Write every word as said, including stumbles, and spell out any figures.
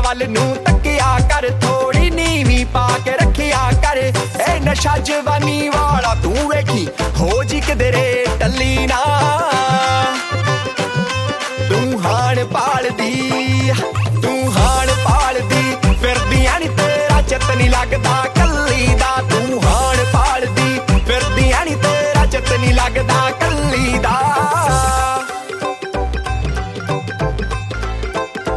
ਵੱਲ ਨੂੰ ਤੱਕਿਆ ਕਰ, ਥੋੜੀ ਨੀਵੀਂ ਪਾ ਕੇ ਰੱਖਿਆ ਕਰ। ਇਹ ਨਸ਼ਾ ਜਵਾਨੀ ਵਾਲਾ ਤੂੰ ਵੇਖੀ ਹੋ ਜੀ ਕਿਧਰੇ ਟੱਲੀ ਨਾ। ਤੂੰ ਹਾਣ ਪਾਲਦੀ ਤੂੰ ਹਾਣ ਪਾਲਦੀ ਫਿਰਦੀਆਂ ਨੀ, ਤੇਰਾ ਚਿੱਤ ਨੀ ਲੱਗ